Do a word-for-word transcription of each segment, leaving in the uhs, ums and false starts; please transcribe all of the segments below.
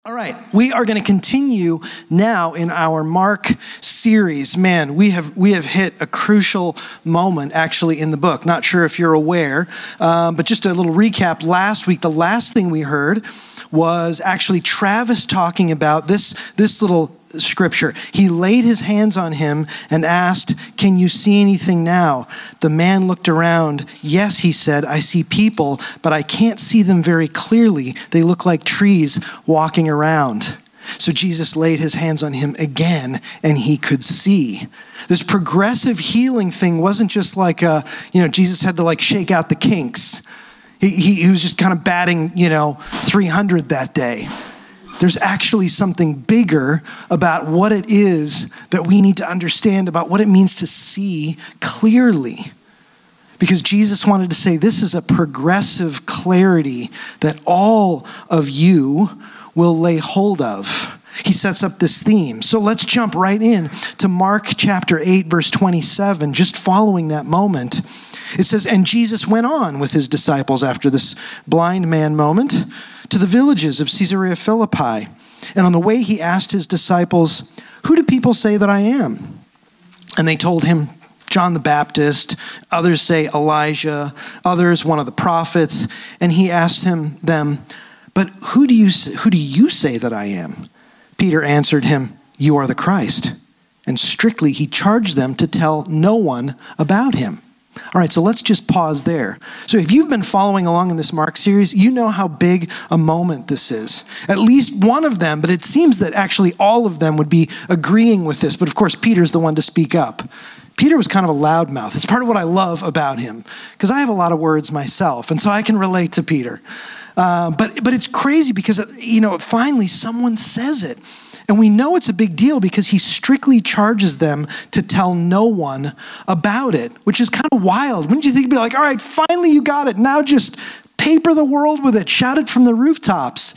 All right, we are going to continue now in our Mark series. Man, we have we have hit a crucial moment actually in the book. Not sure if you're aware, um, but just a little recap. Last week, the last thing we heard was actually Travis talking about this, this little scripture. He laid his hands on him and asked, "Can you see anything now?" The man looked around. "Yes," he said, "I see people, but I can't see them very clearly. They look like trees walking around." So Jesus laid his hands on him again, and he could see. This progressive healing thing wasn't just like, a, you know, Jesus had to like shake out the kinks. He, he, he was just kind of batting, you know, three hundred that day. There's actually something bigger about what it is that we need to understand about what it means to see clearly. Because Jesus wanted to say this is a progressive clarity that all of you will lay hold of. He sets up this theme. So let's jump right in to Mark chapter eight, verse twenty-seven, just following that moment. It says, "And Jesus went on with his disciples after this blind man moment to the villages of Caesarea Philippi. And on the way he asked his disciples, 'Who do people say that I am?' And they told him, 'John the Baptist. Others say Elijah. Others, one of the prophets.' And he asked him them, 'But who do you who do you say that I am?' Peter answered him, 'You are the Christ.' And strictly he charged them to tell no one about him." All right, so let's just pause there. So if you've been following along in this Mark series, you know how big a moment this is. At least one of them, but it seems that actually all of them would be agreeing with this. But of course, Peter's the one to speak up. Peter was kind of a loudmouth. It's part of what I love about him, because I have a lot of words myself, and so I can relate to Peter. Uh, but but it's crazy because, you know, finally someone says it. And we know it's a big deal because he strictly charges them to tell no one about it, which is kind of wild. Wouldn't you think it'd be like, all right, finally you got it. Now just paper the world with it. Shout it from the rooftops.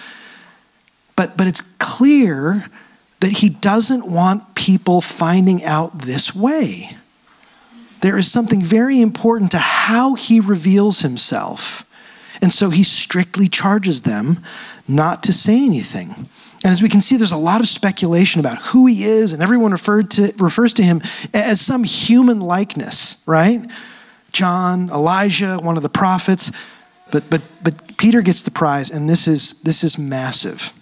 But, but it's clear that he doesn't want people finding out this way. There is something very important to how he reveals himself. And so he strictly charges them not to say anything. And as we can see, there's a lot of speculation about who he is, and everyone referred to refers to him as some human likeness, right? John, Elijah, one of the prophets. But but but Peter gets the prize, and this is this is massive.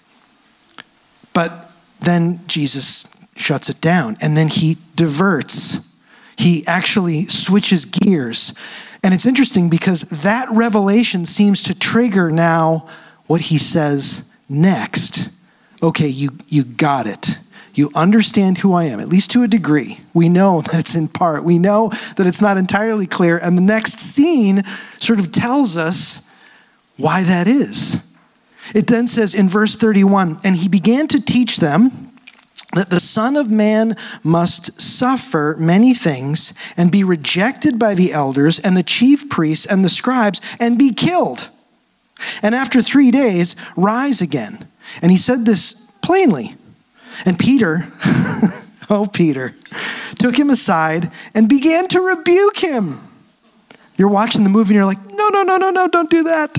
But then Jesus shuts it down, and then he diverts. He actually switches gears. And it's interesting because that revelation seems to trigger now what he says next. Okay, you, you got it. You understand who I am, at least to a degree. We know that it's in part. We know that it's not entirely clear. And the next scene sort of tells us why that is. It then says in verse thirty-one, "And he began to teach them that the Son of Man must suffer many things and be rejected by the elders and the chief priests and the scribes and be killed. And after three days, rise again." And he said this plainly. And Peter, oh Peter, took him aside and began to rebuke him. You're watching the movie and you're like, no, no, no, no, no, don't do that.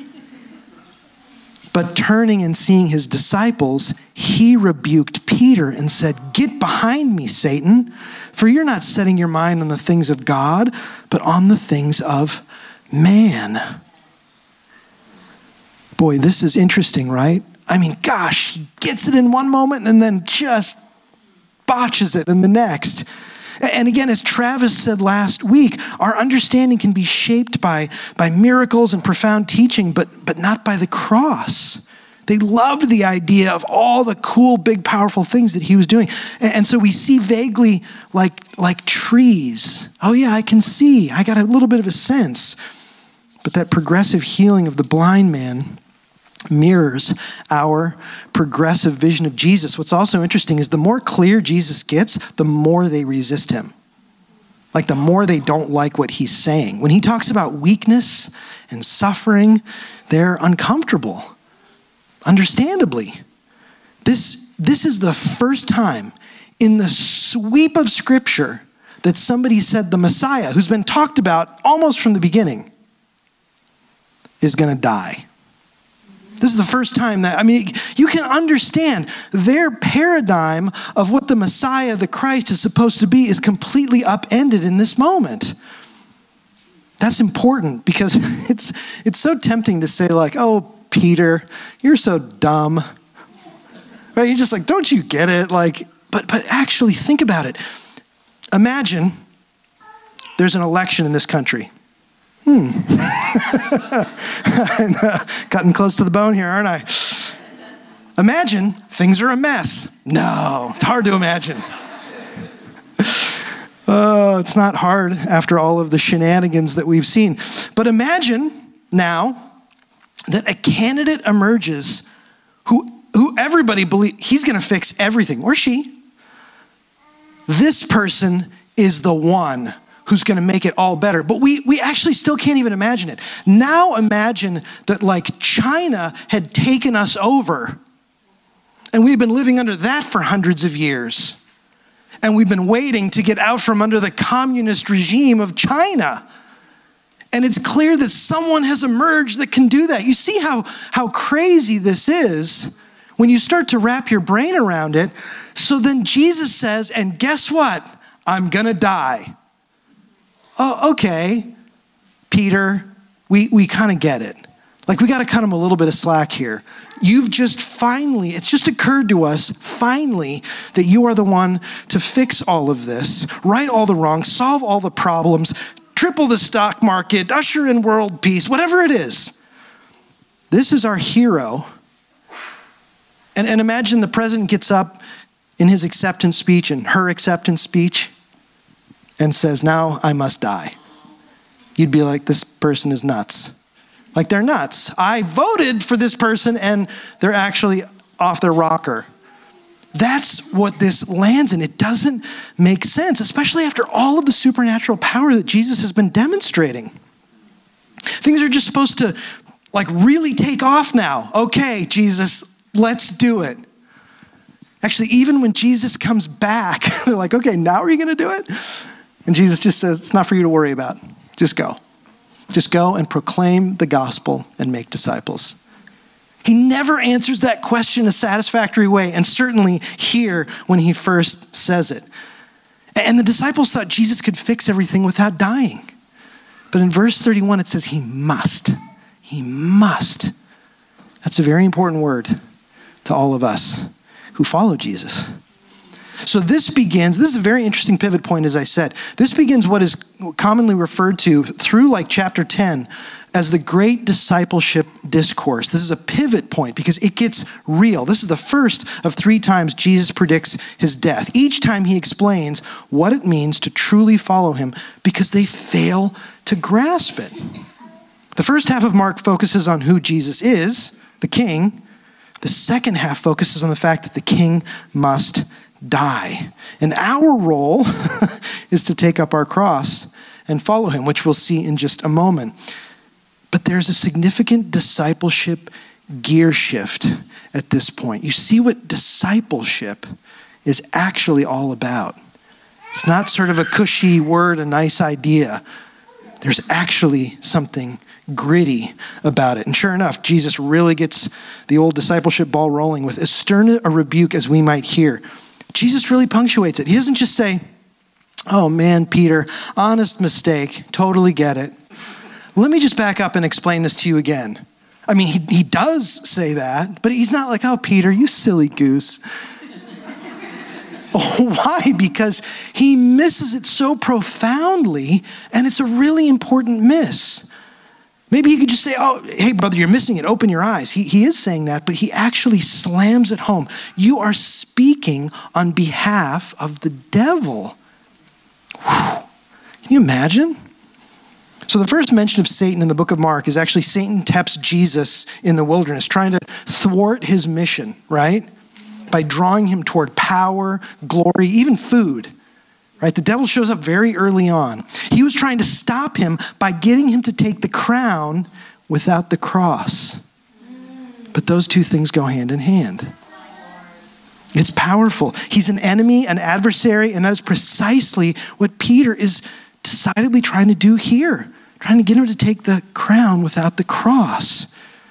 But turning and seeing his disciples, he rebuked Peter and said, "Get behind me, Satan, for you're not setting your mind on the things of God, but on the things of man." Boy, this is interesting, right? I mean, gosh, he gets it in one moment and then just botches it in the next. And again, as Travis said last week, our understanding can be shaped by, by miracles and profound teaching, but, but not by the cross. They loved the idea of all the cool, big, powerful things that he was doing. And, and so we see vaguely like, like trees. Oh yeah, I can see. I got a little bit of a sense. But that progressive healing of the blind man mirrors our progressive vision of Jesus. What's also interesting is the more clear Jesus gets, the more they resist him. Like the more they don't like what he's saying. When he talks about weakness and suffering, they're uncomfortable. Understandably. This, this is the first time in the sweep of Scripture that somebody said the Messiah, who's been talked about almost from the beginning, is going to die. This is the first time that, I mean, you can understand their paradigm of what the Messiah, the Christ, is supposed to be is completely upended in this moment. That's important because it's it's so tempting to say like, oh, Peter, you're so dumb. Right? You're just like, don't you get it? Like, but but actually think about it. Imagine there's an election in this country. Hmm. Cutting close to the bone here, aren't I? Imagine things are a mess. No, it's hard to imagine. Oh, it's not hard after all of the shenanigans that we've seen. But imagine now that a candidate emerges who, who everybody believes he's going to fix everything, or she. This person is the one who's going to make it all better. But we we actually still can't even imagine it. Now imagine that like China had taken us over and we've been living under that for hundreds of years. And we've been waiting to get out from under the communist regime of China. And it's clear that someone has emerged that can do that. You see how, how crazy this is when you start to wrap your brain around it. So then Jesus says, and guess what? I'm going to die. Oh, okay, Peter, we, we kind of get it. Like we got to cut him a little bit of slack here. You've just finally, it's just occurred to us finally that you are the one to fix all of this, right all the wrongs, solve all the problems, triple the stock market, usher in world peace, whatever it is. This is our hero. And, and imagine the president gets up in his acceptance speech and her acceptance speech and says, now I must die. You'd be like, this person is nuts. Like they're nuts. I voted for this person and they're actually off their rocker. That's what this lands in. It doesn't make sense, especially after all of the supernatural power that Jesus has been demonstrating. Things are just supposed to like really take off now. Okay, Jesus, let's do it. Actually, even when Jesus comes back, they're like, okay, now are you going to do it? And Jesus just says, it's not for you to worry about. Just go. Just go and proclaim the gospel and make disciples. He never answers that question in a satisfactory way, and certainly here when he first says it. And the disciples thought Jesus could fix everything without dying. But in verse thirty-one, it says he must. He must. That's a very important word to all of us who follow Jesus. So this begins, this is a very interesting pivot point, as I said. This begins what is commonly referred to through like chapter ten as the great discipleship discourse. This is a pivot point because it gets real. This is the first of three times Jesus predicts his death. Each time he explains what it means to truly follow him because they fail to grasp it. The first half of Mark focuses on who Jesus is, the king. The second half focuses on the fact that the king must die. And our role is to take up our cross and follow him, which we'll see in just a moment. But there's a significant discipleship gear shift at this point. You see what discipleship is actually all about. It's not sort of a cushy word, a nice idea. There's actually something gritty about it. And sure enough, Jesus really gets the old discipleship ball rolling with as stern a rebuke as we might hear. Jesus really punctuates it. He doesn't just say, oh man, Peter, honest mistake, totally get it. Let me just back up and explain this to you again. I mean, he, he does say that, but he's not like, oh, Peter, you silly goose. Oh, why? Because he misses it so profoundly, and it's a really important miss. Maybe he could just say, oh, hey, brother, you're missing it. Open your eyes. He, he is saying that, but he actually slams it home. You are speaking on behalf of the devil. Whew. Can you imagine? So the first mention of Satan in the book of Mark is actually Satan tempts Jesus in the wilderness, trying to thwart his mission, right? By drawing him toward power, glory, even food. Right? The devil shows up very early on. He was trying to stop him by getting him to take the crown without the cross. But those two things go hand in hand. It's powerful. He's an enemy, an adversary, and that is precisely what Peter is decidedly trying to do here. Trying to get him to take the crown without the cross.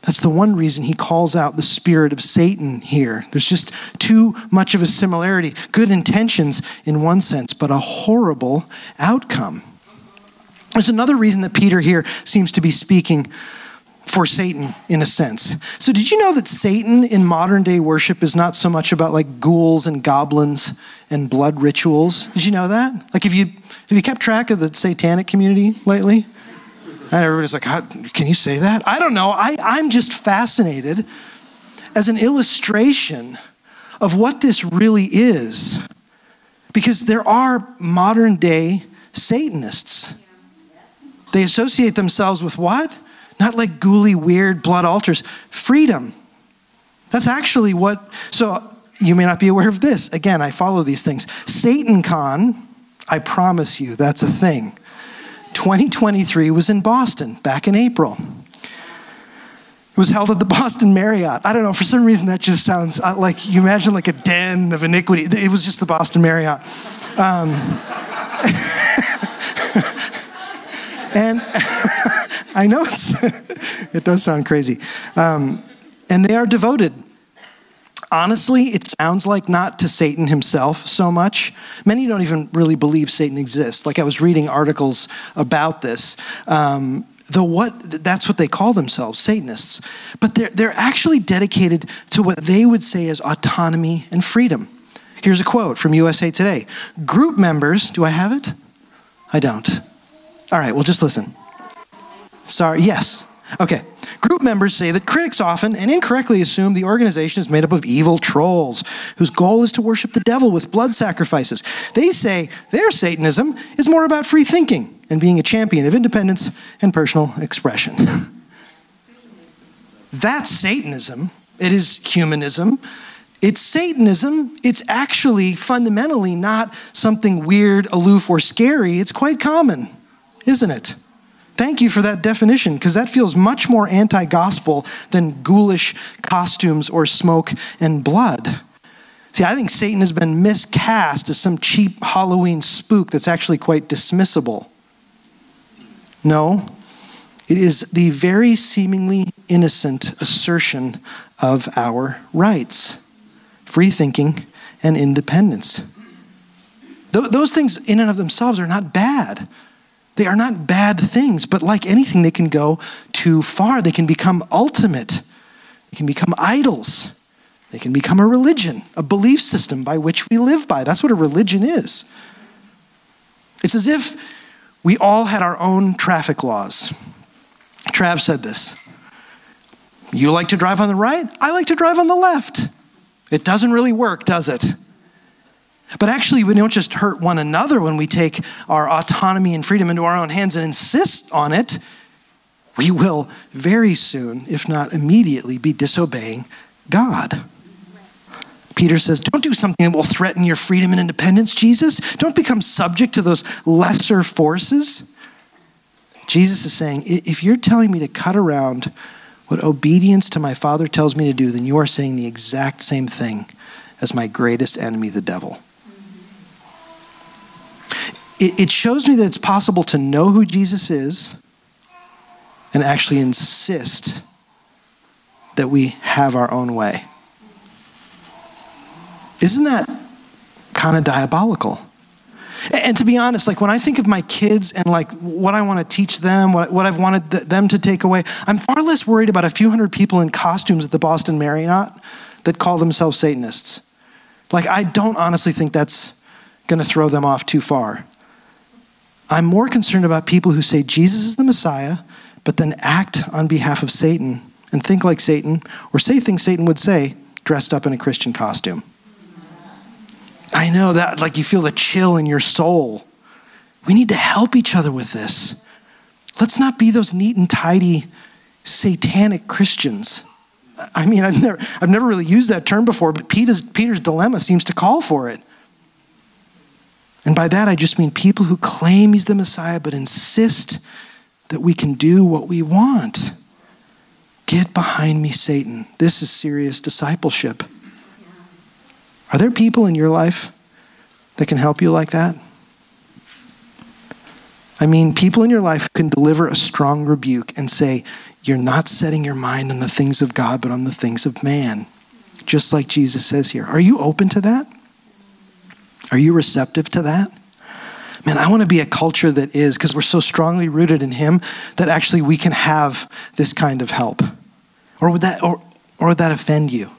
That's the one reason he calls out the spirit of Satan here. There's just too much of a similarity. Good intentions in one sense, but a horrible outcome. There's another reason that Peter here seems to be speaking for Satan in a sense. So did you know that Satan in modern day worship is not so much about like ghouls and goblins and blood rituals? Did you know that? Like have you, have you kept track of the satanic community lately? And everybody's like, How, can you say that? I don't know. I, I'm just fascinated as an illustration of what this really is. Because there are modern day Satanists. They associate themselves with what? Not like ghouly, weird blood altars. Freedom. That's actually what, so you may not be aware of this. Again, I follow these things. SatanCon, I promise you, that's a thing. twenty twenty-three was in Boston back in April. It was held at the Boston Marriott. I don't know, for some reason that just sounds like, you imagine like a den of iniquity. It was just the Boston Marriott. Um, and I know it's, it does sound crazy. Um, and they are devoted. Honestly, it sounds like not to Satan himself so much. Many don't even really believe Satan exists. Like I was reading articles about this. Um, the what, that's what they call themselves, Satanists. But they're, they're actually dedicated to what they would say is autonomy and freedom. Here's a quote from U S A Today. Group members, do I have it? I don't. All right, well, just listen. Sorry, yes. Okay. Group members say that critics often and incorrectly assume the organization is made up of evil trolls whose goal is to worship the devil with blood sacrifices. They say their Satanism is more about free thinking and being a champion of independence and personal expression. That's Satanism. It is humanism. It's Satanism. It's actually fundamentally not something weird, aloof, or scary. It's quite common, isn't it? Thank you for that definition, because that feels much more anti-gospel than ghoulish costumes or smoke and blood. See, I think Satan has been miscast as some cheap Halloween spook that's actually quite dismissible. No, it is the very seemingly innocent assertion of our rights, free thinking and independence. Th- those things in and of themselves are not bad. They are not bad things, but like anything, they can go too far. They can become ultimate. They can become idols. They can become a religion, a belief system by which we live by. That's what a religion is. It's as if we all had our own traffic laws. Trav said this. You like to drive on the right? I like to drive on the left. It doesn't really work, does it? But actually, we don't just hurt one another when we take our autonomy and freedom into our own hands and insist on it. We will very soon, if not immediately, be disobeying God. Peter says, don't do something that will threaten your freedom and independence, Jesus. Don't become subject to those lesser forces. Jesus is saying, if you're telling me to cut around what obedience to my Father tells me to do, then you are saying the exact same thing as my greatest enemy, the devil. It shows me that it's possible to know who Jesus is and actually insist that we have our own way. Isn't that kind of diabolical? And to be honest, like when I think of my kids and like what I want to teach them, what, what I've wanted th- them to take away, I'm far less worried about a few hundred people in costumes at the Boston Marriott that call themselves Satanists. Like I don't honestly think that's going to throw them off too far. I'm more concerned about people who say Jesus is the Messiah, but then act on behalf of Satan and think like Satan, or say things Satan would say, dressed up in a Christian costume. I know that, like you feel the chill in your soul. We need to help each other with this. Let's not be those neat and tidy satanic Christians. I mean, I've never, I've never really used that term before, but Peter's, Peter's dilemma seems to call for it. And by that, I just mean people who claim he's the Messiah, but insist that we can do what we want. Get behind me, Satan. This is serious discipleship. Are there people in your life that can help you like that? I mean, people in your life can deliver a strong rebuke and say, you're not setting your mind on the things of God, but on the things of man. Just like Jesus says here. Are you open to that? Are you receptive to that? Man, I want to be a culture that is, because we're so strongly rooted in him, that actually we can have this kind of help. Or would that, or, or would that offend you?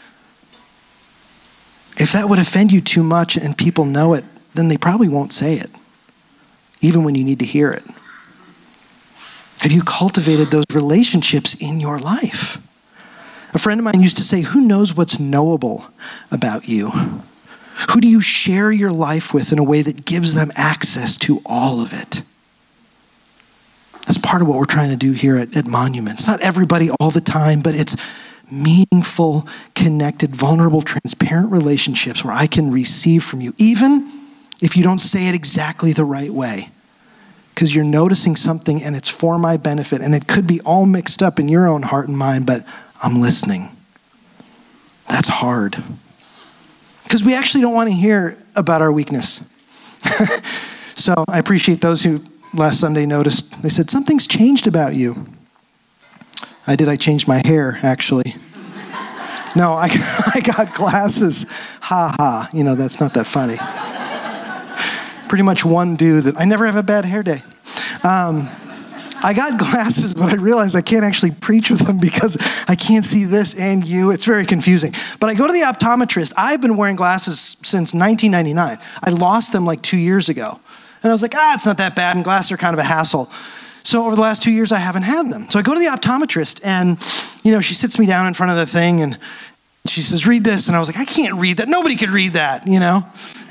If that would offend you too much and people know it, then they probably won't say it, even when you need to hear it. Have you cultivated those relationships in your life? A friend of mine used to say, who knows what's knowable about you? Who do you share your life with in a way that gives them access to all of it? That's part of what we're trying to do here at, at Monument. It's not everybody all the time, but it's meaningful, connected, vulnerable, transparent relationships where I can receive from you, even if you don't say it exactly the right way, because you're noticing something and it's for my benefit, and it could be all mixed up in your own heart and mind, but I'm listening. That's hard. Because we actually don't want to hear about our weakness. So I appreciate those who last Sunday noticed. They said, something's changed about you. I did. I changed my hair, actually. No, I, I got glasses. Ha ha. You know, that's not that funny. Pretty much one dude that I never have a bad hair day. Um, I got glasses, but I realized I can't actually preach with them because I can't see this and you. It's very confusing. But I go to the optometrist. I've been wearing glasses since nineteen ninety-nine. I lost them like two years ago. And I was like, ah, it's not that bad. And glasses are kind of a hassle. So over the last two years, I haven't had them. So I go to the optometrist and, you know, she sits me down in front of the thing and she says, read this. And I was like, I can't read that. Nobody could read that, you know?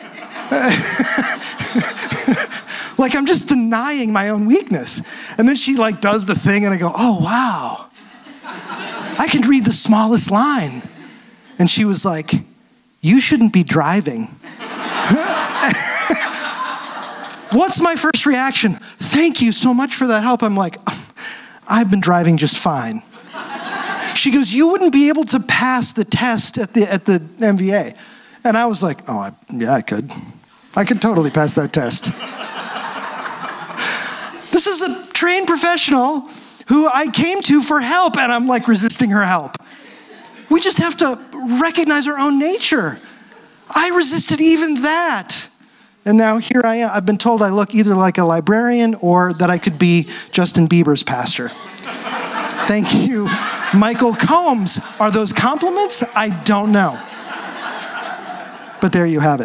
Like I'm just denying my own weakness. And then she like does the thing and I go, oh, wow. I can read the smallest line. And she was like, you shouldn't be driving. What's my first reaction? Thank you so much for that help. I'm like, I've been driving just fine. She goes, you wouldn't be able to pass the test at the at the M V A. And I was like, oh, I, yeah, I could. I could totally pass that test. This is a trained professional who I came to for help, and I'm like resisting her help. We just have to recognize our own nature. I resisted even that. And now here I am. I've been told I look either like a librarian or that I could be Justin Bieber's pastor. Thank you, Michael Combs. Are those compliments? I don't know. But there you have it.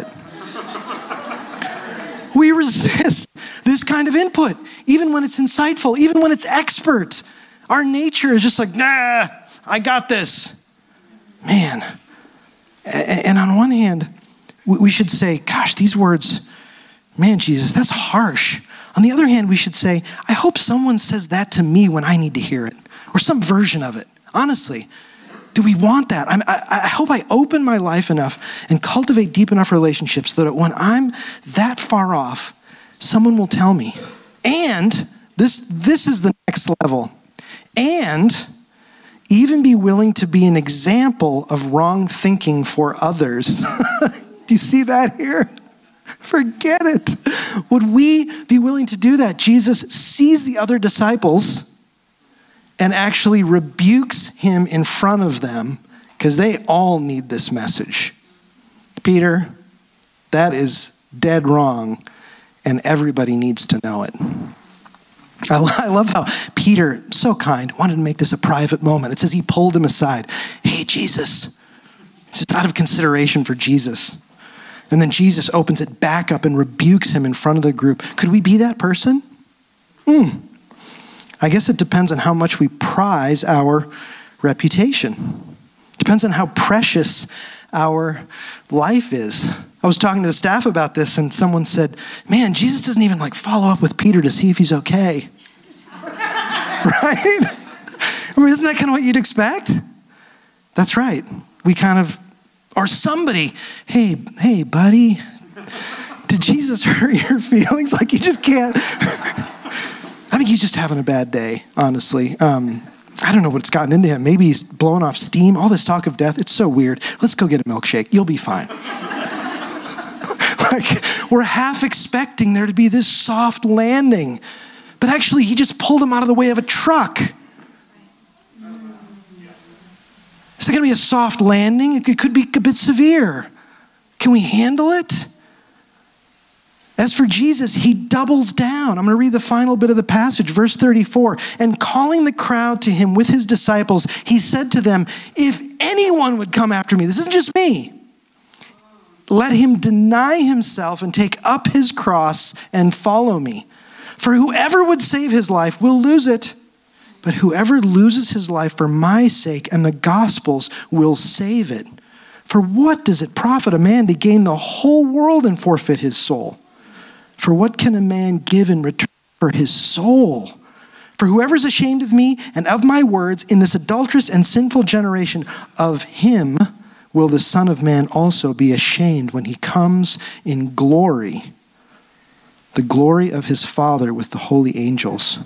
We resist this kind of input, even when it's insightful, even when it's expert. Our nature is just like, nah, I got this. Man. And on one hand, we should say, gosh, these words, man, Jesus, that's harsh. On the other hand, we should say, I hope someone says that to me when I need to hear it, or some version of it. Honestly, do we want that? I'm, I, I hope I open my life enough and cultivate deep enough relationships so that when I'm that far off, someone will tell me. And this, this is the next level. And even be willing to be an example of wrong thinking for others. Do you see that here? Forget it. Would we be willing to do that? Jesus sees the other disciples and actually rebukes him in front of them because they all need this message. Peter, that is dead wrong, and everybody needs to know it. I love how Peter, so kind, wanted to make this a private moment. It says he pulled him aside. Hey, Jesus. It's just out of consideration for Jesus. And then Jesus opens it back up and rebukes him in front of the group. Could we be that person? Hmm. I guess it depends on how much we prize our reputation. It depends on how precious our life is. I was talking to the staff about this and someone said, man, Jesus doesn't even like follow up with Peter to see if he's okay. Right? I mean, isn't that kind of what you'd expect? That's right. We kind of, or somebody, hey, hey, buddy, did Jesus hurt your feelings? Like you just can't. I think he's just having a bad day, honestly. Um, I don't know what's gotten into him. Maybe he's blowing off steam. All this talk of death, it's so weird. Let's go get a milkshake. You'll be fine. Like, we're half expecting there to be this soft landing. But actually, he just pulled him out of the way of a truck. Is it going to be a soft landing? It could be a bit severe. Can we handle it? As for Jesus, he doubles down. I'm going to read the final bit of the passage, verse thirty-four. And calling the crowd to him with his disciples, he said to them, if anyone would come after me, this isn't just me, let him deny himself and take up his cross and follow me. For whoever would save his life will lose it. But whoever loses his life for my sake and the gospel's will save it. For what does it profit a man to gain the whole world and forfeit his soul? For what can a man give in return for his soul? For whoever is ashamed of me and of my words in this adulterous and sinful generation, of him will the Son of Man also be ashamed when he comes in glory, the glory of his Father with the holy angels.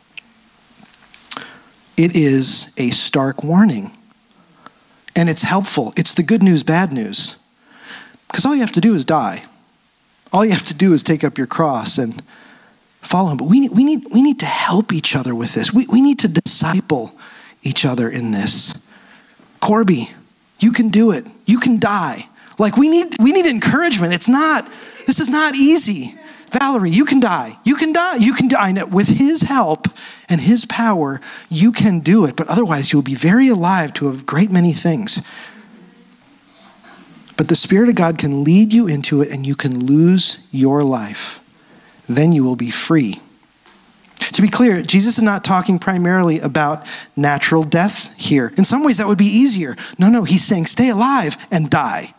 It is a stark warning. And it's helpful. It's the good news, bad news. Because all you have to do is die. All you have to do is take up your cross and follow him. But we need, we need, we need to help each other with this. We, we need to disciple each other in this. Corby, you can do it. You can die. Like we need, we need encouragement. It's not, this is not easy. Valerie, you can die. You can die. You can die. With his help and his power, you can do it. But otherwise, you'll be very alive to a great many things. But the Spirit of God can lead you into it and you can lose your life. Then you will be free. To be clear, Jesus is not talking primarily about natural death here. In some ways, that would be easier. No, no, he's saying stay alive and die.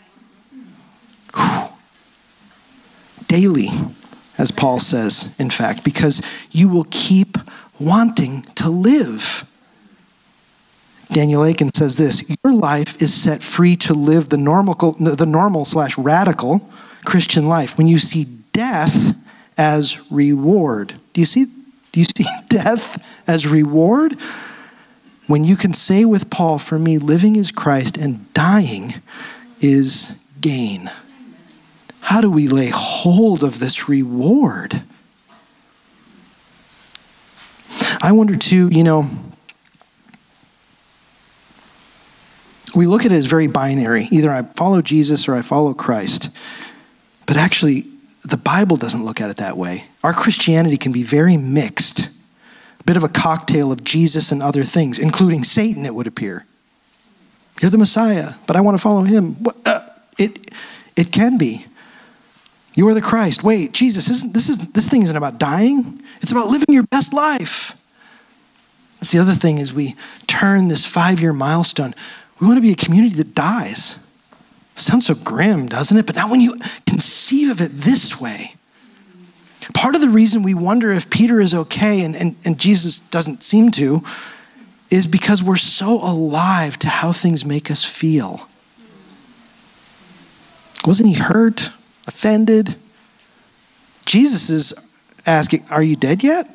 Whew. Daily, as Paul says, in fact, because you will keep wanting to live. Daniel Aiken says this, your life is set free to live the normal, the normal slash radical Christian life when you see death as reward. Do you see, do you see death as reward? When you can say with Paul, for me, living is Christ and dying is gain. How do we lay hold of this reward? I wonder too, you know, we look at it as very binary. Either I follow Jesus or I follow Christ. But actually, the Bible doesn't look at it that way. Our Christianity can be very mixed. A bit of a cocktail of Jesus and other things, including Satan, it would appear. You're the Messiah, but I want to follow him. Uh, it, it can be. You are the Christ. Wait, Jesus, isn't, this, is, this thing isn't about dying. It's about living your best life. That's the other thing is we turn this five-year milestone. We want to be a community that dies. Sounds so grim, doesn't it? But now when you conceive of it this way, part of the reason we wonder if Peter is okay and, and, and Jesus doesn't seem to is because we're so alive to how things make us feel. Wasn't he hurt? Offended? Jesus is asking, are you dead yet?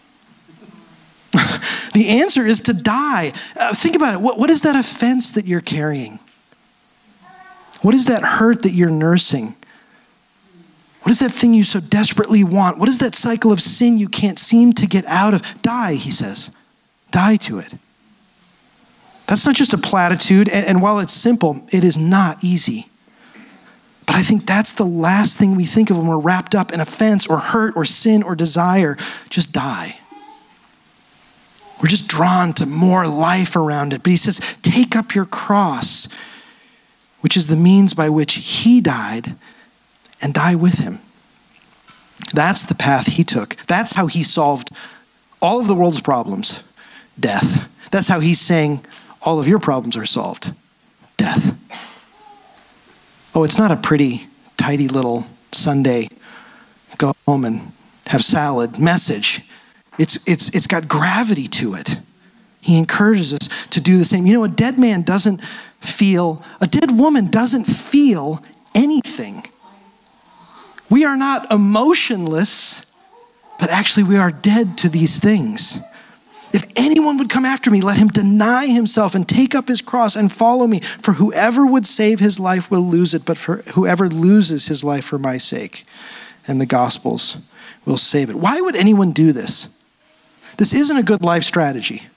The answer is to die. Uh, think about it. What, what is that offense that you're carrying? What is that hurt that you're nursing? What is that thing you so desperately want? What is that cycle of sin you can't seem to get out of? Die, he says. Die to it. That's not just a platitude, and, and while it's simple, it is not easy. But I think that's the last thing we think of when we're wrapped up in offense or hurt or sin or desire. Just die. We're just drawn to more life around it. But he says, take up your cross, which is the means by which he died, and die with him. That's the path he took. That's how he solved all of the world's problems, death. That's how he's saying all of your problems are solved, death. Oh, it's not a pretty, tidy little Sunday, go home and have salad message. It's, it's, it's got gravity to it. He encourages us to do the same. You know, a dead man doesn't feel, a dead woman doesn't feel anything. We are not emotionless, but actually we are dead to these things. If anyone would come after me, let him deny himself and take up his cross and follow me. For whoever would save his life will lose it, but for whoever loses his life for my sake and the gospel's will save it. Why would anyone do this? This isn't a good life strategy.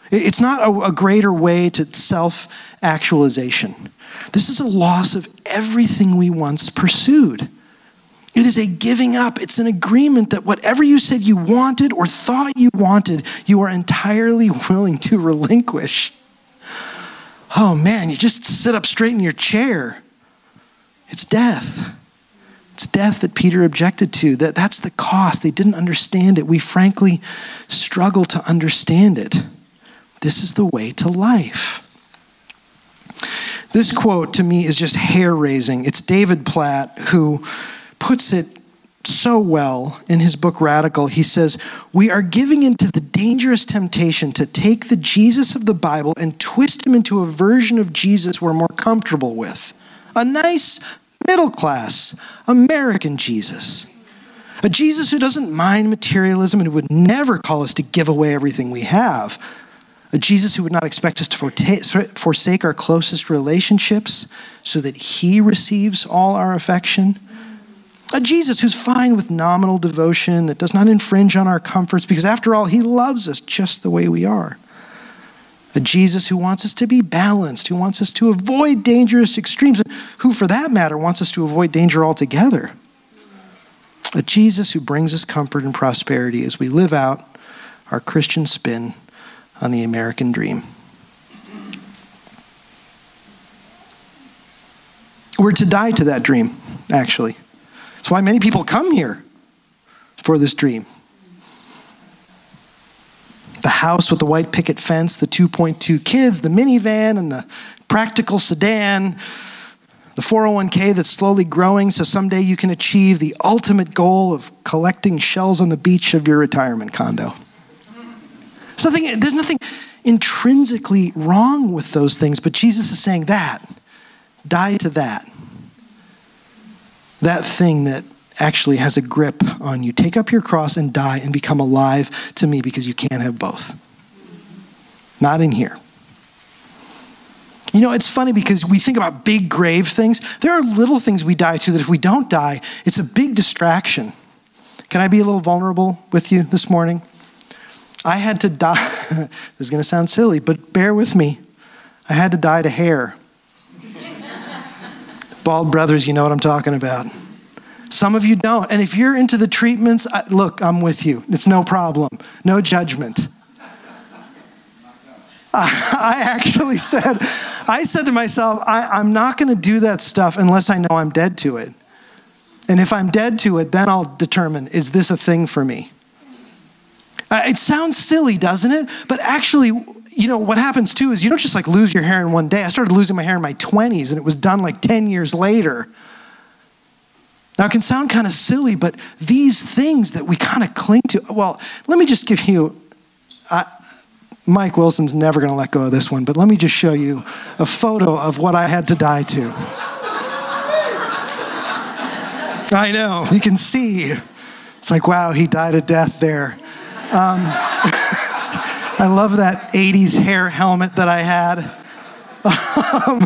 It's not a, a greater way to self-actualization. This is a loss of everything we once pursued. It is a giving up. It's an agreement that whatever you said you wanted or thought you wanted, you are entirely willing to relinquish. Oh man, you just sit up straight in your chair. It's death. It's death that Peter objected to. That, that's the cost. They didn't understand it. We frankly struggle to understand it. This is the way to life. This quote to me is just hair-raising. It's David Platt who puts it so well in his book Radical. He says, "We are giving into the dangerous temptation to take the Jesus of the Bible and twist him into a version of Jesus we're more comfortable with. A nice middle-class American Jesus. A Jesus who doesn't mind materialism and who would never call us to give away everything we have. A Jesus who would not expect us to forsake our closest relationships so that he receives all our affection. A Jesus who's fine with nominal devotion, that does not infringe on our comforts, because after all, he loves us just the way we are. A Jesus who wants us to be balanced, who wants us to avoid dangerous extremes, and who, for that matter, wants us to avoid danger altogether. A Jesus who brings us comfort and prosperity as we live out our Christian spin on the American dream." We're to die to that dream, actually. That's why many people come here, for this dream. The house with the white picket fence, the two point two kids, the minivan, and the practical sedan, the four oh one k that's slowly growing so someday you can achieve the ultimate goal of collecting shells on the beach of your retirement condo. There's nothing, there's nothing intrinsically wrong with those things, but Jesus is saying that. Die to that. That thing that actually has a grip on you. Take up your cross and die and become alive to me, because you can't have both. Not in here. You know, it's funny because we think about big grave things. There are little things we die to that if we don't die, it's a big distraction. Can I be a little vulnerable with you this morning? I had to die. This is going to sound silly, but bear with me. I had to die to hair. Bald brothers, you know what I'm talking about. Some of you don't. And if you're into the treatments, I, look, I'm with you. It's no problem. No judgment. I, I actually said, I said to myself, I, I'm not going to do that stuff unless I know I'm dead to it. And if I'm dead to it, then I'll determine, is this a thing for me? Uh, it sounds silly, doesn't it? But actually, you know, what happens too is you don't just like lose your hair in one day. I started losing my hair in my twenties and it was done like ten years later. Now it can sound kind of silly, but these things that we kind of cling to, well, let me just give you, uh, Mike Wilson's never going to let go of this one, but let me just show you a photo of what I had to die to. I know, you can see. It's like, wow, he died a death there. Um, I love that eighties hair helmet that I had. Um,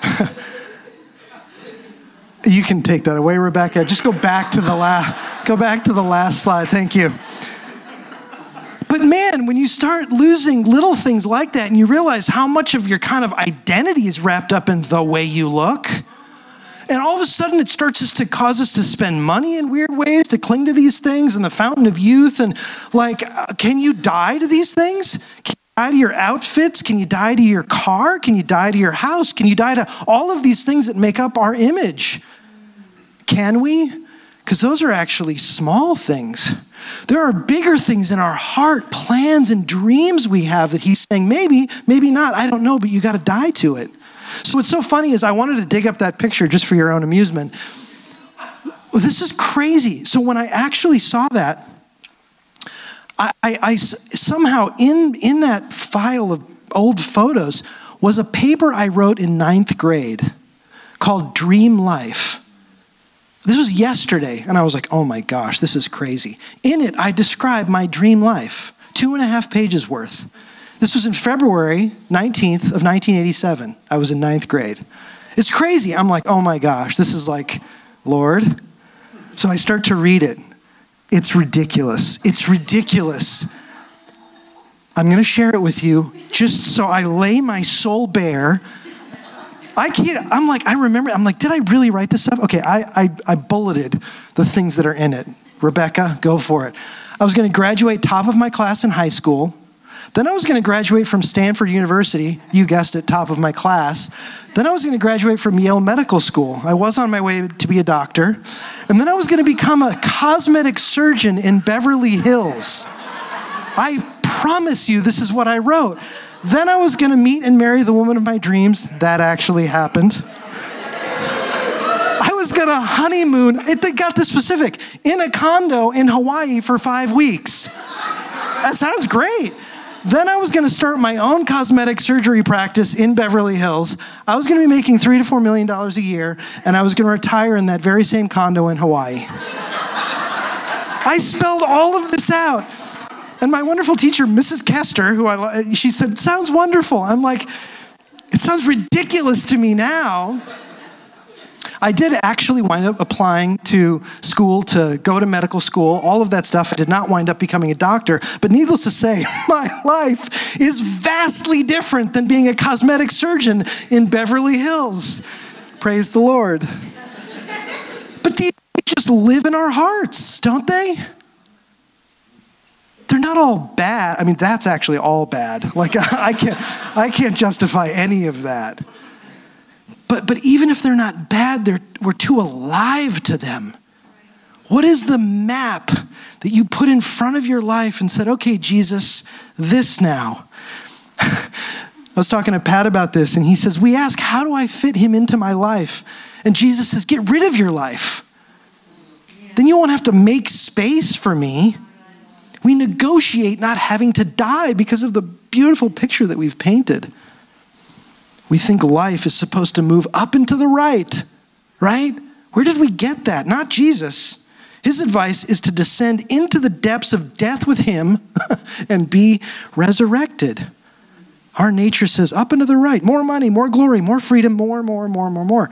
you can take that away, Rebecca. Just go back to the last, go back to the last slide. Thank you. But man, when you start losing little things like that and you realize how much of your kind of identity is wrapped up in the way you look, and all of a sudden it starts to cause us to spend money in weird ways, to cling to these things and the fountain of youth. And like, uh, can you die to these things? Can you die to your outfits? Can you die to your car? Can you die to your house? Can you die to all of these things that make up our image? Can we? Because those are actually small things. There are bigger things in our heart, plans and dreams we have that he's saying, maybe, maybe not, I don't know, but you got to die to it. So what's so funny is I wanted to dig up that picture just for your own amusement. Well, this is crazy. So when I actually saw that, I, I, I somehow in, in that file of old photos was a paper I wrote in ninth grade called Dream Life. This was yesterday, and I was like, oh my gosh, this is crazy. In it, I described my dream life, two and a half pages worth. This was in February nineteenth of nineteen eighty-seven. I was in ninth grade. It's crazy. I'm like, oh my gosh, this is like, Lord. So I start to read it. It's ridiculous. It's ridiculous. I'm going to share it with you just so I lay my soul bare. I can't, I'm like, I remember, I'm like, did I really write this stuff? Okay, I, I, I bulleted the things that are in it. Rebecca, go for it. I was going to graduate top of my class in high school. Then I was going to graduate from Stanford University. You guessed it, top of my class. Then I was going to graduate from Yale Medical School. I was on my way to be a doctor. And then I was going to become a cosmetic surgeon in Beverly Hills. I promise you, this is what I wrote. Then I was going to meet and marry the woman of my dreams. That actually happened. I was going to honeymoon, it, they got this specific, in a condo in Hawaii for five weeks. That sounds great. Then I was going to start my own cosmetic surgery practice in Beverly Hills. I was going to be making three to four million dollars a year, and I was going to retire in that very same condo in Hawaii. I spelled all of this out. And my wonderful teacher, Missus Kester, who I, she said, sounds wonderful. I'm like, it sounds ridiculous to me now. I did actually wind up applying to school to go to medical school, all of that stuff. I did not wind up becoming a doctor. But needless to say, my life is vastly different than being a cosmetic surgeon in Beverly Hills. Praise the Lord. But these just live in our hearts, don't they? They're not all bad. I mean, that's actually all bad. Like, I can't, I can't justify any of that. But but even if they're not bad, they're, we're too alive to them. What is the map that you put in front of your life and said, okay, Jesus, this now? I was talking to Pat about this, and he says, we ask, how do I fit him into my life? And Jesus says, get rid of your life. Then you won't have to make space for me. We negotiate not having to die because of the beautiful picture that we've painted. We think life is supposed to move up and to the right, right? Where did we get that? Not Jesus. His advice is to descend into the depths of death with him and be resurrected. Our nature says up and to the right, more money, more glory, more freedom, more, more, more, more, more.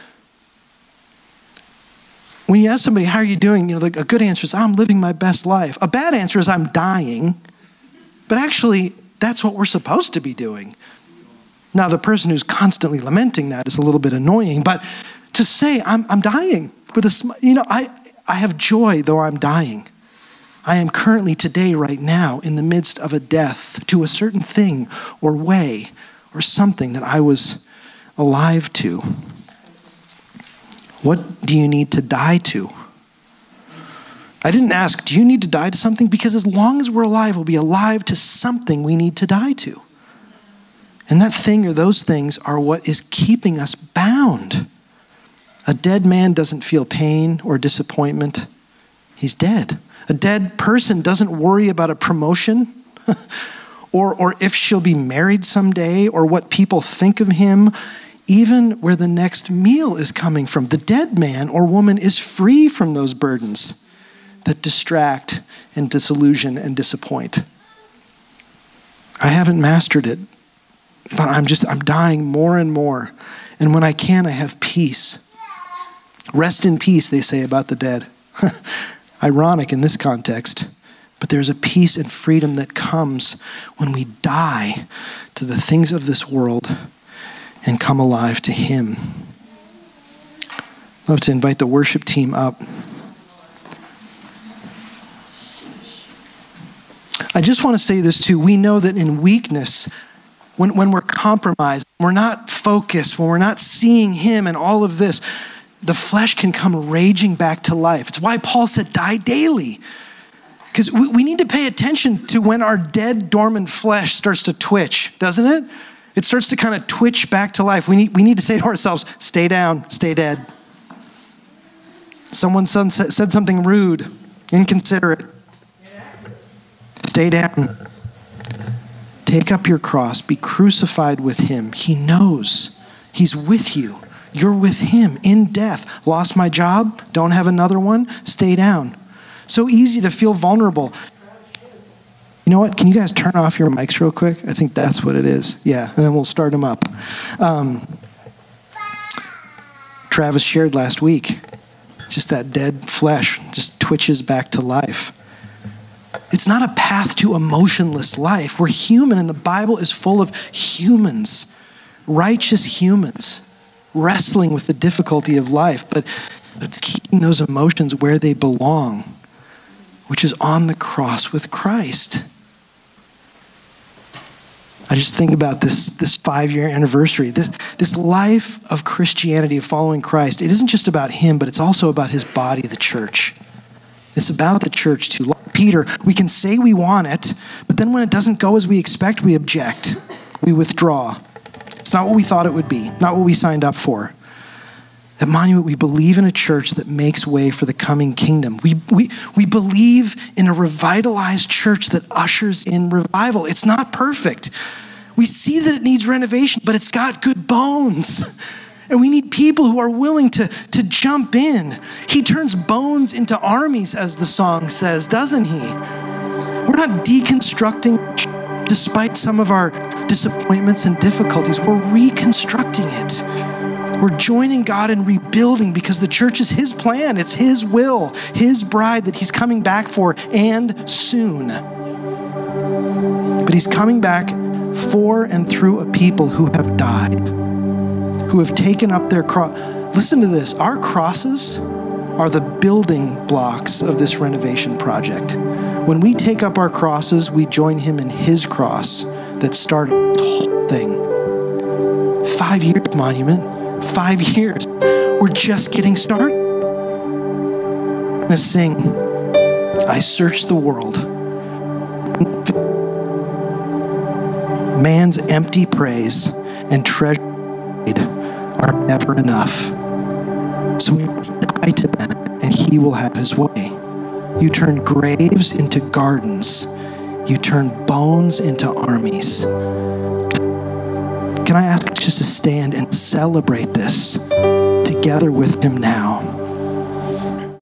When you ask somebody, how are you doing? You know, like a good answer is, I'm living my best life. A bad answer is, I'm dying. But actually, that's what we're supposed to be doing. Now, the person who's constantly lamenting that is a little bit annoying, but to say, I'm, I'm dying with a smile, you know, I, I have joy though I'm dying. I am currently today, right now, in the midst of a death to a certain thing or way or something that I was alive to. What do you need to die to? I didn't ask, do you need to die to something? Because as long as we're alive, we'll be alive to something we need to die to. And that thing or those things are what is keeping us bound. A dead man doesn't feel pain or disappointment. He's dead. A dead person doesn't worry about a promotion or, or if she'll be married someday or what people think of him, even where the next meal is coming from. The dead man or woman is free from those burdens that distract and disillusion and disappoint. I haven't mastered it. But I'm just, I'm dying more and more. And when I can, I have peace. Rest in peace, they say about the dead. Ironic in this context. But there's a peace and freedom that comes when we die to the things of this world and come alive to him. I'd love to invite the worship team up. I just want to say this too. We know that in weakness, When, when we're compromised, we're not focused, when we're not seeing him and all of this, the flesh can come raging back to life. It's why Paul said, die daily. Because we, we need to pay attention to when our dead, dormant flesh starts to twitch, doesn't it? It starts to kind of twitch back to life. We need, we need to say to ourselves, stay down, stay dead. Someone said something rude, inconsiderate. Stay down. Take up your cross, be crucified with him. He knows. He's with you. You're with him in death. Lost my job, don't have another one, stay down. So easy to feel vulnerable. You know what? Can you guys turn off your mics real quick? I think that's what it is. Yeah, and then we'll start them up. Um, Travis shared last week, just that dead flesh just twitches back to life. It's not a path to emotionless life. We're human, and the Bible is full of humans, righteous humans, wrestling with the difficulty of life, but, but it's keeping those emotions where they belong, which is on the cross with Christ. I just think about this, this five-year anniversary, this, this life of Christianity, of following Christ. It isn't just about him, but it's also about his body, the church. It's about the church too. Like Peter, we can say we want it, but then when it doesn't go as we expect, we object. We withdraw. It's not what we thought it would be, not what we signed up for. At Monument, we believe in a church that makes way for the coming kingdom. We, we, we believe in a revitalized church that ushers in revival. It's not perfect. We see that it needs renovation, but it's got good bones. And we need people who are willing to, to jump in. He turns bones into armies, as the song says, doesn't he? We're not deconstructing despite some of our disappointments and difficulties. We're reconstructing it. We're joining God in rebuilding because the church is his plan. It's his will, his bride that he's coming back for, and soon. But he's coming back for and through a people who have died, who have taken up their cross. Listen to this. Our crosses are the building blocks of this renovation project. When we take up our crosses, we join him in his cross that started this whole thing. Five years, Monument. Five years. We're just getting started. I'm going to sing, I search the world. Man's empty praise and treasure are never enough. So we must die to them, and he will have his way. You turn graves into gardens. You turn bones into armies. Can I ask us just to stand and celebrate this together with him now?